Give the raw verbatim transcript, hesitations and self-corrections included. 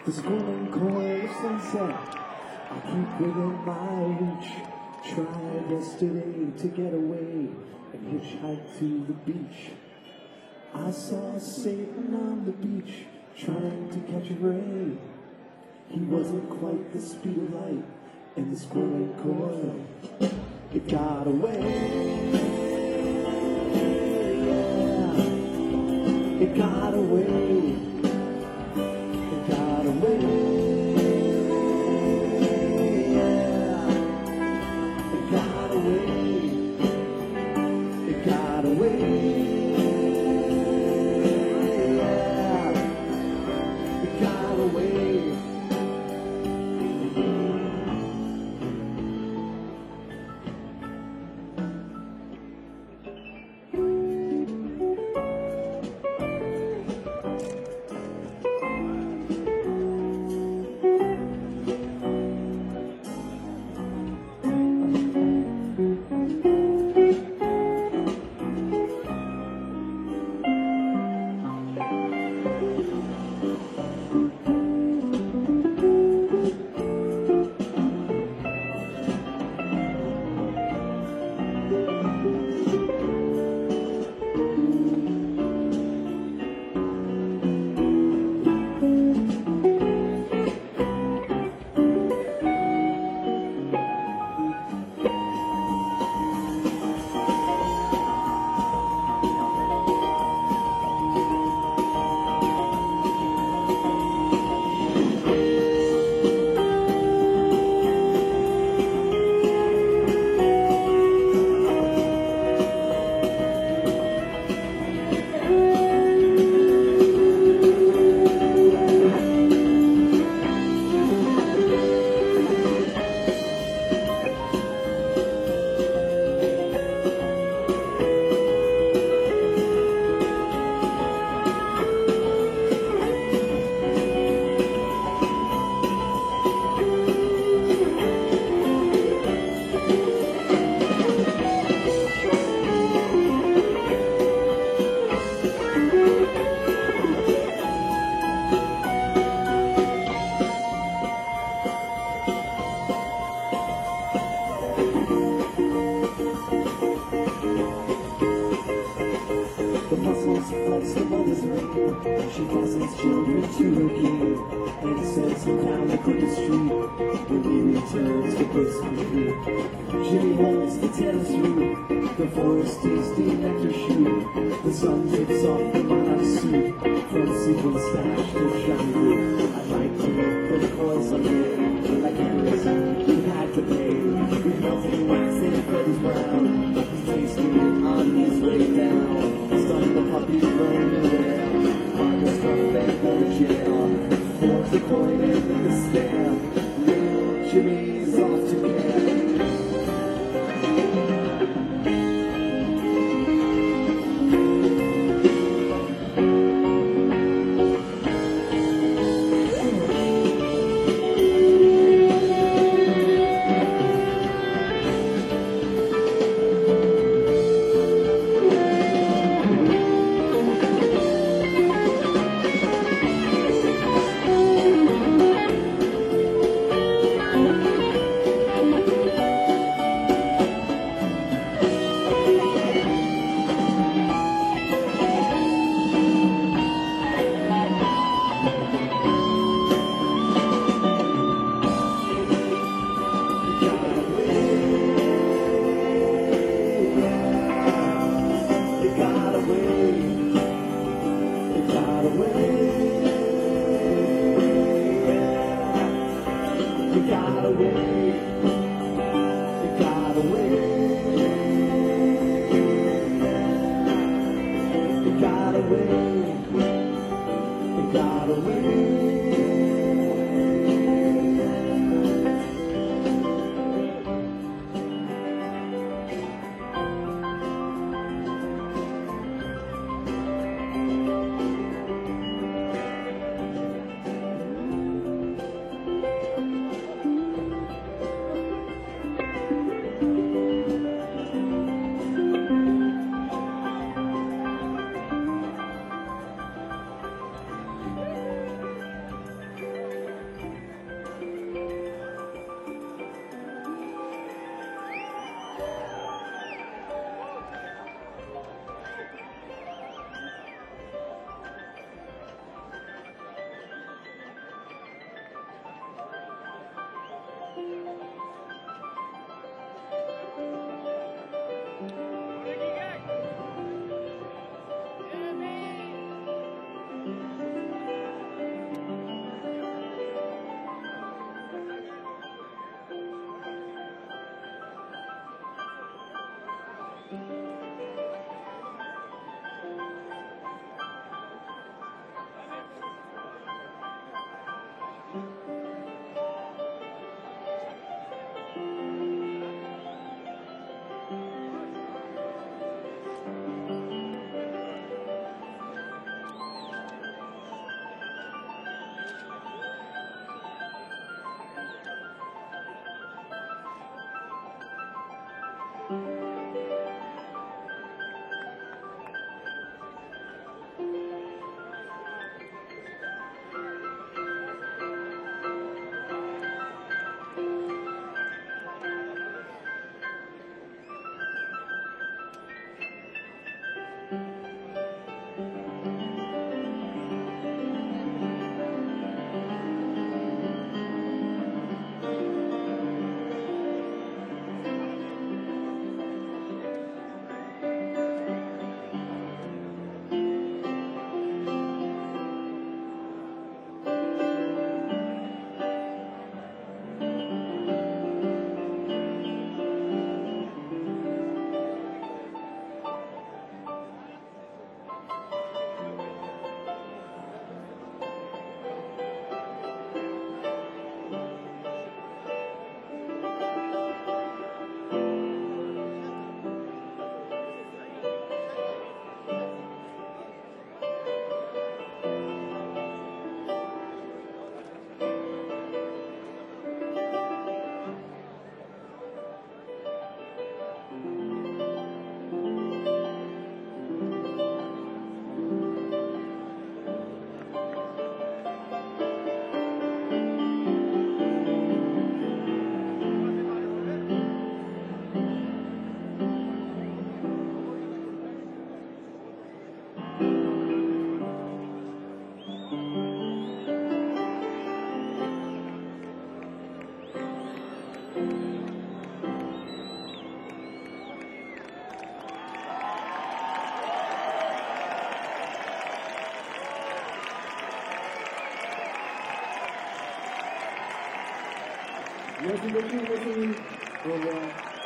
This golden coil of sunset, I keep within my reach. Tried yesterday to get away and hitchhike to the beach. I saw Satan on the beach trying to catch a ray. He wasn't quite the speed of light, and this golden coil, it got away. Yeah, it got away. It got away. It got away, yeah, it got away. She passes children to her game and sends them down the crooked street when he returns to Christmas Eve. Jimmy holds the tennis room, the forest tasty nectar shoot. The sun tips off the monarch suit from sequin stash to shiny roof. I'd like to look for the coils on there, like a person who had to pay. With melting wax and Freddy's brown, he's tasting it on his way down. Stung the puppy running away. For the coin and the stamp, little Jimmy's off to camp. Merci beaucoup, merci. Au revoir.